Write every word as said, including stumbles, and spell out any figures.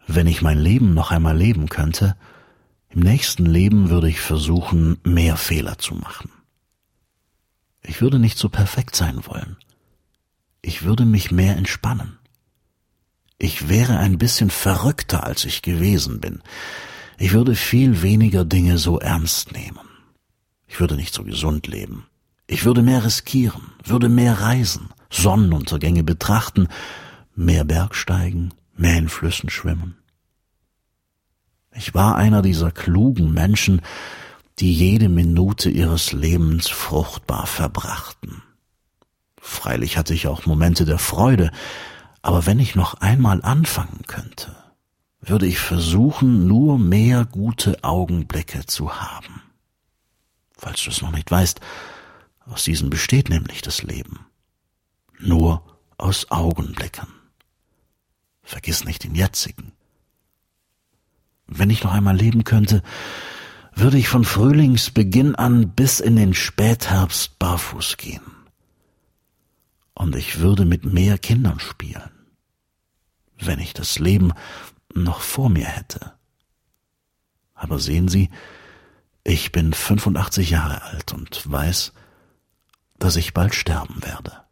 Wenn ich mein Leben noch einmal leben könnte, im nächsten Leben würde ich versuchen, mehr Fehler zu machen. Ich würde nicht so perfekt sein wollen. Ich würde mich mehr entspannen. Ich wäre ein bisschen verrückter, als ich gewesen bin. Ich würde viel weniger Dinge so ernst nehmen. Ich würde nicht so gesund leben. Ich würde mehr riskieren, würde mehr reisen, Sonnenuntergänge betrachten, mehr Bergsteigen, mehr in Flüssen schwimmen. Ich war einer dieser klugen Menschen, die jede Minute ihres Lebens fruchtbar verbrachten. Freilich hatte ich auch Momente der Freude, aber wenn ich noch einmal anfangen könnte, würde ich versuchen, nur mehr gute Augenblicke zu haben. Falls du es noch nicht weißt, aus diesen besteht nämlich das Leben. Nur aus Augenblicken. Vergiss nicht den jetzigen. Wenn ich noch einmal leben könnte, würde ich von Frühlingsbeginn an bis in den Spätherbst barfuß gehen. Und ich würde mit mehr Kindern spielen, wenn ich das Leben noch vor mir hätte. Aber sehen Sie, ich bin fünfundachtzig Jahre alt und weiß, dass ich bald sterben werde.